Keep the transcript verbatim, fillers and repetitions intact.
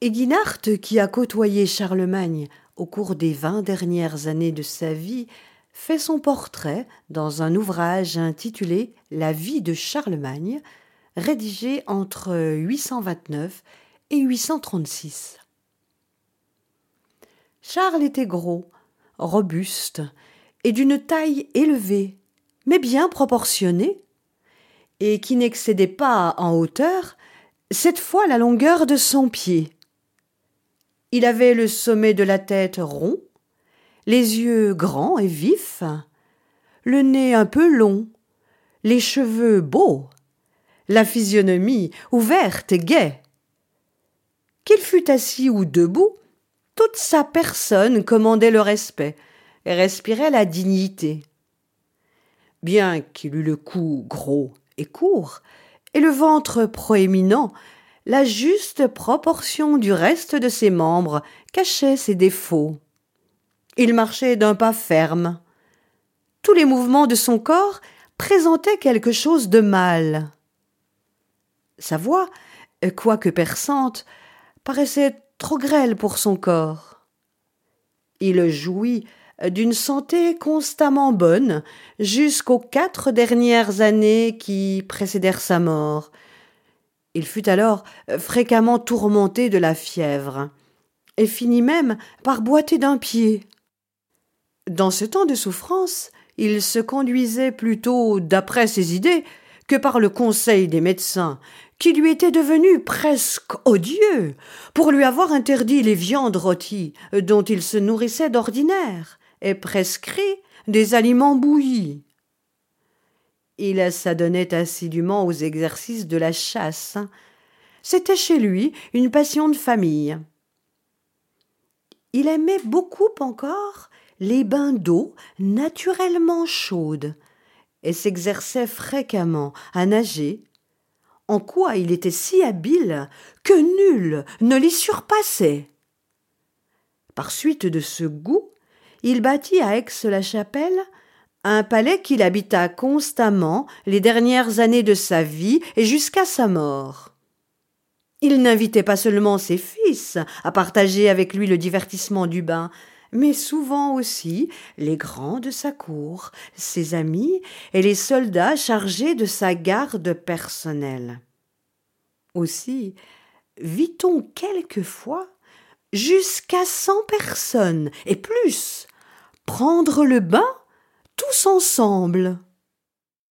Eginhard, qui a côtoyé Charlemagne au cours des vingt dernières années de sa vie, fait son portrait dans un ouvrage intitulé « La vie de Charlemagne », rédigé entre huit cent vingt-neuf et huit cent trente-six. Charles était gros, robuste et d'une taille élevée, mais bien proportionnée, et qui n'excédait pas en hauteur cette fois la longueur de son pied. Il avait le sommet de la tête rond, les yeux grands et vifs, le nez un peu long, les cheveux beaux, la physionomie ouverte et gaie. Qu'il fût assis ou debout, toute sa personne commandait le respect et respirait la dignité. Bien qu'il eût le cou gros et court, et le ventre proéminent, la juste proportion du reste de ses membres cachait ses défauts. Il marchait d'un pas ferme. Tous les mouvements de son corps présentaient quelque chose de mal. Sa voix, quoique perçante, paraissait trop grêle pour son corps. Il jouit d'une santé constamment bonne jusqu'aux quatre dernières années qui précédèrent sa mort. Il fut alors fréquemment tourmenté de la fièvre et finit même par boiter d'un pied. Dans ce temps de souffrance, il se conduisait plutôt d'après ses idées que par le conseil des médecins, qui lui étaient devenus presque odieux pour lui avoir interdit les viandes rôties dont il se nourrissait d'ordinaire et prescrit des aliments bouillis. Il s'adonnait assidûment aux exercices de la chasse. C'était chez lui une passion de famille. Il aimait beaucoup encore les bains d'eau naturellement chaude et s'exerçait fréquemment à nager, en quoi il était si habile que nul ne l'y surpassait. Par suite de ce goût, il bâtit à Aix-la-Chapelle un palais qu'il habita constamment les dernières années de sa vie et jusqu'à sa mort. Il n'invitait pas seulement ses fils à partager avec lui le divertissement du bain, mais souvent aussi les grands de sa cour, ses amis et les soldats chargés de sa garde personnelle. Aussi, vit-on quelquefois jusqu'à cent personnes et plus prendre le bain tous ensemble.